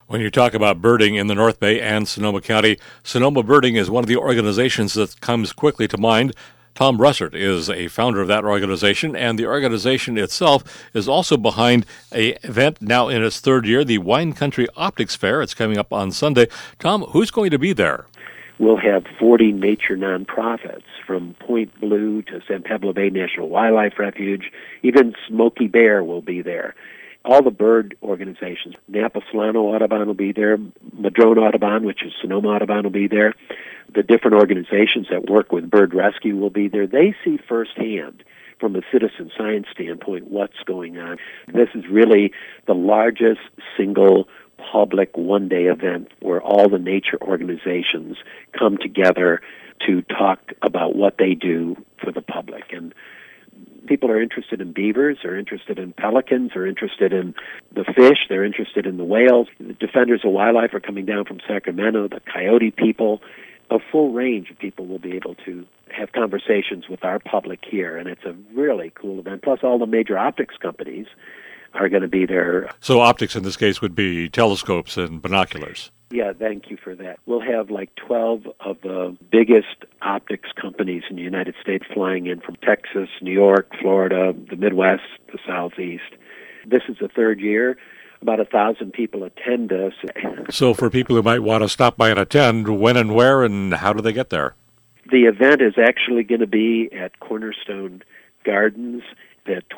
When you talk about birding in the North Bay and Sonoma County, Sonoma Birding is one of the organizations that comes quickly to mind. Tom Russert is a founder of that organization, and the organization itself is also behind an event now in its third year, the Wine Country Optics Fair. It's coming up on Sunday. Tom, who's going to be there? We'll have 40 nature nonprofits, from Point Blue to San Pablo Bay National Wildlife Refuge. Even Smokey Bear will be there. All the bird organizations, Napa Solano Audubon will be there, Madrone Audubon, which is Sonoma Audubon, will be there. The different organizations that work with bird rescue will be there. They see firsthand, from a citizen science standpoint, what's going on. This is really the largest single public one-day event where all the nature organizations come together to talk about what they do for the public. And people are interested in beavers, are interested in pelicans, are interested in the fish, they're interested in the whales. The Defenders of Wildlife are coming down from Sacramento, the coyote people. A full range of people will be able to have conversations with our public here, and it's a really cool event. Plus, all the major optics companies are going to be there. So optics in this case would be telescopes and binoculars. Yeah, thank you for that. We'll have like 12 of the biggest optics companies in the United States flying in from Texas, New York, Florida, the Midwest, the Southeast. This is the third year. About 1,000 people attend us. So for people who might want to stop by and attend, when and where and how do they get there? The event is actually going to be at Cornerstone Gardens at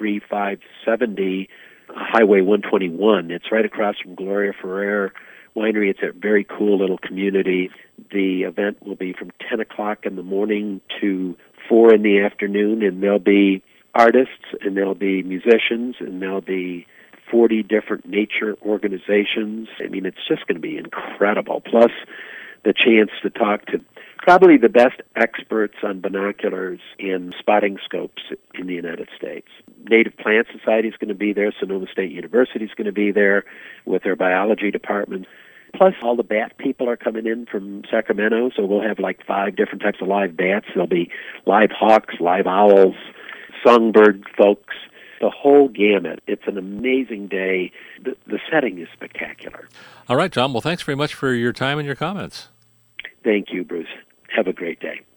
23570 Highway 121. It's right across from Gloria Ferrer Winery. It's a very cool little community. The event will be from 10 o'clock in the morning to 4 in the afternoon, and there'll be artists, and there'll be musicians, and there'll be 40 different nature organizations. I mean, it's just going to be incredible. Plus, the chance to talk to probably the best experts on binoculars and spotting scopes in the United States. Native Plant Society is going to be there. Sonoma State University is going to be there with their biology department. Plus, all the bat people are coming in from Sacramento, so we'll have like 5 different types of live bats. There'll be live hawks, live owls, songbird folks, the whole gamut. It's an amazing day. The setting is spectacular. All right, Tom. Well, thanks very much for your time and your comments. Thank you, Bruce. Have a great day.